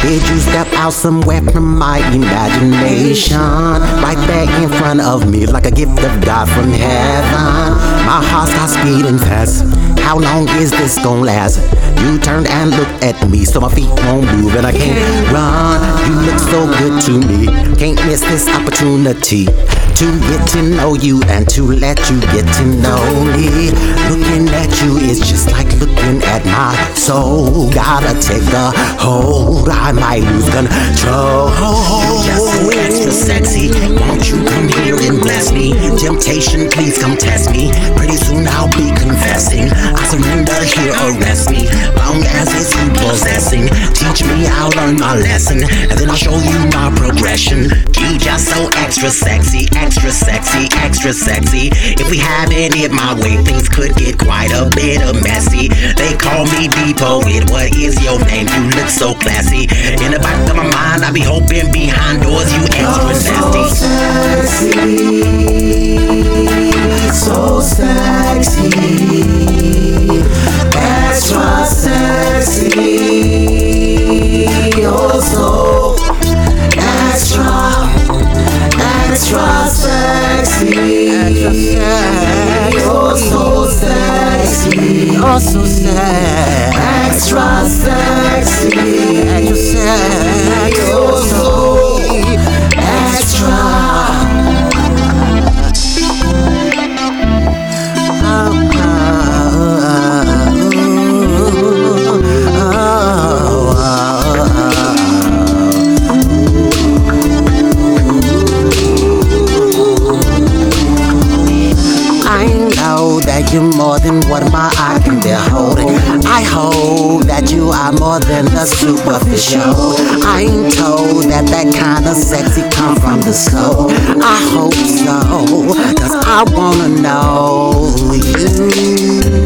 Did you step out somewhere from my imagination? Right there in front of me like a gift of God from heaven. My heart starts beating fast. How long is this gonna last? You turned and looked at me, so my feet won't move and I can't run. You look so good to me, can't miss this opportunity to get to know you and to let you get to know me. Looking at you is just like looking at my soul. Gotta take a hold, I might lose control. You're just so extra sexy, won't you come here and bless me? Temptation, please come test me. Pretty soon I'll be confessing. I surrender here, arrest me. Long as it's you possessing, teach me, I'll learn my lesson, and then I'll show you my progression. You just so extra sexy, extra sexy, extra sexy. If we have it my way, things could get quite a bit of messy. They call me the poet, what is your name? You look so classy. In the back of my mind, I be hoping behind doors you extra nasty. So sexy, extra sexy, oh so extra, extra sexy, oh so sexy, Oh, so sad, extra sexy, extra sad, oh so extra. You're more than what my eye can behold. I hope that you are more than the superficial. I ain't told that that kind of sexy come from the soul. I hope so, cause I wanna know you.